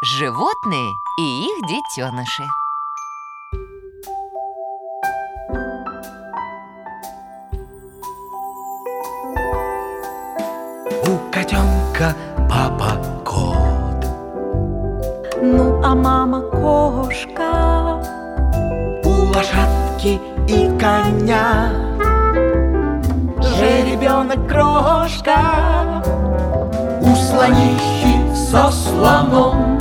Животные и их детеныши. У котенка папа кот, ну а мама кошка. у лошадки и коня жеребенок крошка, у слонихи со слоном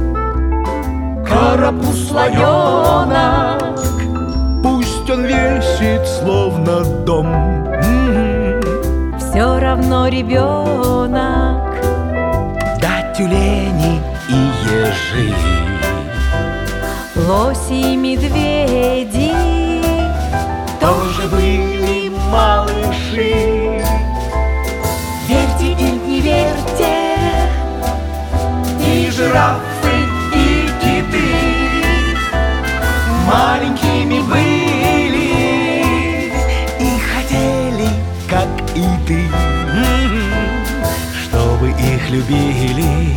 карапуз слоненок. Пусть он весит словно дом, Все равно ребенок. да тюлени и ежи, Лоси и медведи тоже были малыши. Верьте или не верьте, и жирафы, и киты маленькими были и хотели, как и ты, чтобы их любили.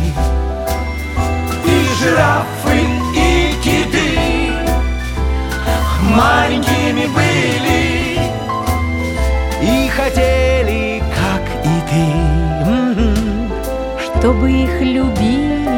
И жирафы, и киты маленькими были и хотели, как и ты, чтобы их любили.